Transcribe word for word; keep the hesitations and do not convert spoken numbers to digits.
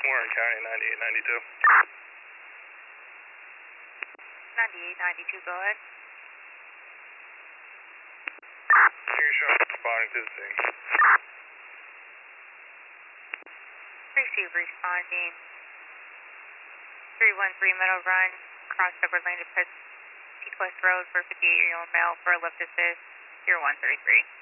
Warren County, ninety-eight ninety-two. ninety-eight ninety-two, go ahead. You're showing responding to the scene. Receive responding. three one three Meadow Run, crossed over lane to Pequest Road for fifty-eight year old male for a lift assist, zero one three three.